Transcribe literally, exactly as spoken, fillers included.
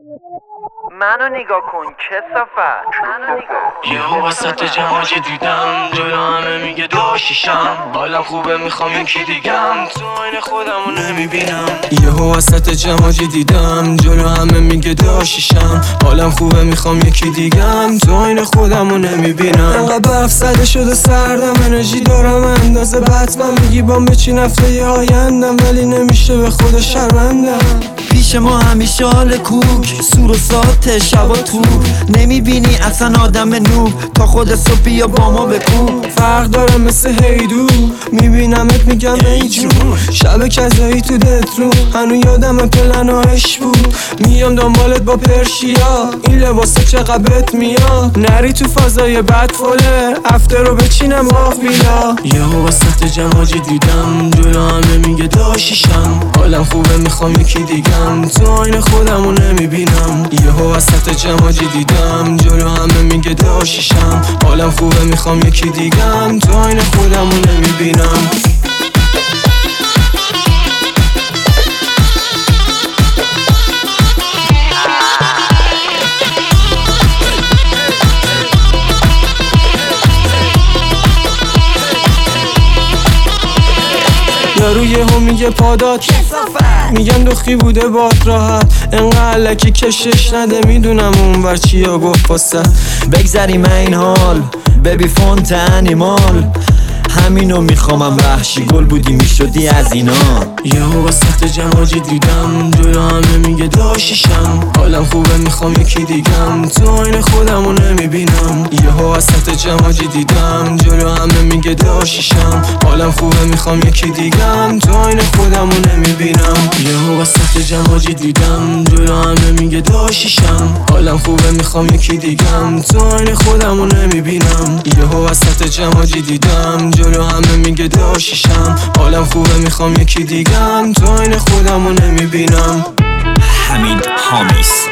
منو نگاه کن کثافت، منو نگاه کن. یهو وسط جماجی دیدم جلو همه میگه دو شیشم، حالم خوبه میخوام یکی دیگم، تو عین خودمو نمیبینم. یهو وسط جماجی دیدم جلو همه میگه دو شیشم، حالم خوبه میخوام یکی دیگم، تو عین خودمو نمیبینم. انقدر برف زده شده سردم، انرژی دارم اندازه بتمن، میگی بام بچین هفته ی آیندم، ولی نمیشه به خدا شرمندم. پیش ما همیشه حال کوک، سور و ساعت شبا تو نمیبینی اصلا آدم نوب، تا خود صبح بیا با ما بکوب. فرق داره مثل هیدو، میبینمت میگم ای جون، شب کذایی تو دترو، هنو یادم پلناش بود، میام دنبالت با پرشیا، این لباسه چقدر بهت میاد، نری تو فضای بد فله، هفته رو بچینم باف بیلا. یهو وسط جماجی دیدم جلو همه میگه داشیشم، حالم خوبه میخوام یکی دیگم، تو عین خودمو نمیبینم. یهو وسط جماجی دیدم جلو همه میگه داشیشم، حالم خوبه میخوام یکی دیگم، تو عین خودمو نمیبینم. یارو یهو میگه پادات، میگم دخی بوده باد راحت، انقدر لکی کشش نده، میدونم اون ور چیا گفت واسه. بگذریم این حال ببی فونت انیمال، همینو میخوامم وحشی گل بودی میشدی از اینا. یهو وسط جماجی دیدم جلو همه میگه داشیشم، حالم خوبه میخوام یکی دیگم، تو عین خودمو نمیبینم. یهو وسط جماجی دیدم جلو همه میگه داشیشم، حالم خوبه میخوام یکی دیگم، تو عین خودمو نمیبینم. یهو وسط جماجی دیدم جلو همه میگه داشیشم، حالم خوبه میخوام یکی دیگم، تو عین خودمو نمیبینم. یهو وسط جماجی دیدم جلو همه میگه داشیشم، حالم خوبه میخوام یکی دیگم، تو عین خودمو نمیبینم. همین هامیس.